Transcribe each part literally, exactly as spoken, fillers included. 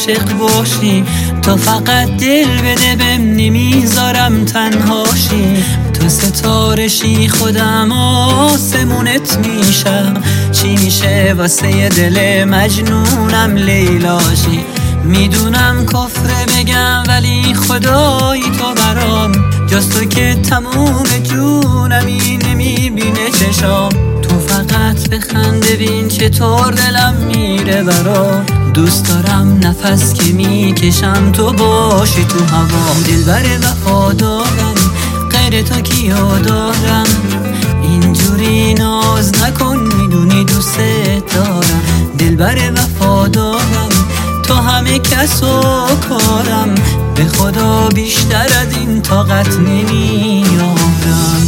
عاشق باشی، تو فقط دل بده بهم نمیذارم تنهاشی. تو ستارشی خودم آسمونت میشم، چی میشه واسه دل مجنونم لیلاشی. میدونم کفره بگم ولی خدایی تو برام، جز تو که تموم جونمی نمیبینه چشام. تو فقط بخنده بین چطور دلم میره برام، دوست دارم نفس که میکشم تو باشی تو هوام. دلبر وفادارم غیر تو کیو دارم، اینجوری ناز نکن میدونی دوست دارم. دلبر وفادارم تو همه کس و کارم، به خدا بیشتر از این طاقت نمیارم.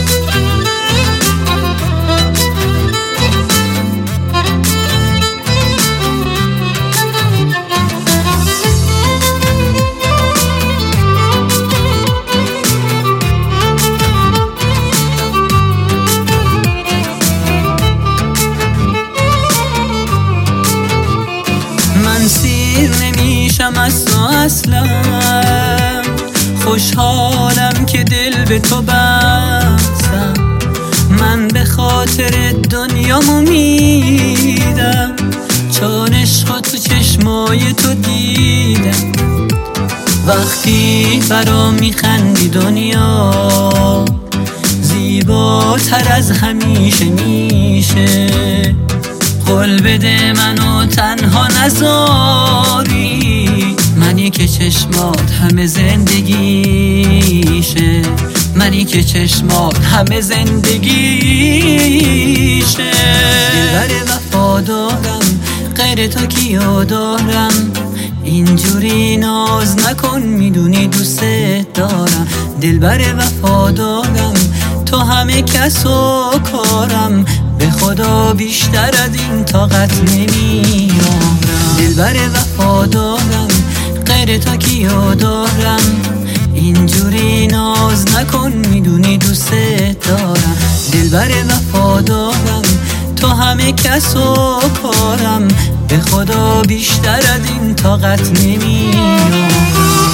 من سیر نمیشم از تو اصلا، خوشحالم که دل به تو بستم. من به خاطر دنیامو میدم، چون عشق تو چشمای تو دیدم. وقتی برام میخندی دنیا زیباتر از همیشه میشه. قول بده منو تنها نذاری، منی که چشمات همه زندگیشه. منی که چشمات همه زندگیشه. دلبر وفادارم غیر تو کیو دارم، اینجوری ناز نکن میدونی دوست دارم. دلبر وفادارم تو همه کس و کارم، به خدا بیشتر از این طاقت نمیارم. دلبر وفادارم غیر تو کیو دارم، اینجوری ناز نکن میدونی دوست دارم. دلبر وفادارم تو همه کس و کارم، به خدا بیشتر از این طاقت نمیارم.